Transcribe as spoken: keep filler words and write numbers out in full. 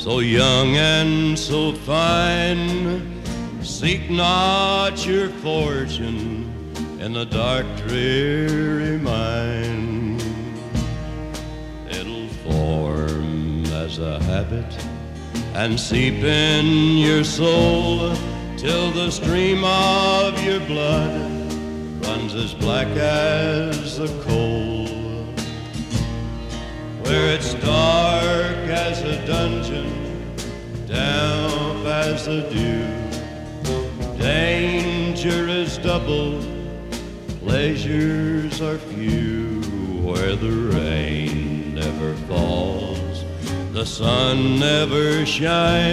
so young and so fine, seek not your fortune in the dark, dreary mine. It'll form as a habit and seep in your soul till the stream of your blood runs as black as the coal. Where it's dark as a dungeon, damp as the dew, danger is double, pleasures are few. Where the rain never falls, the sun never shines,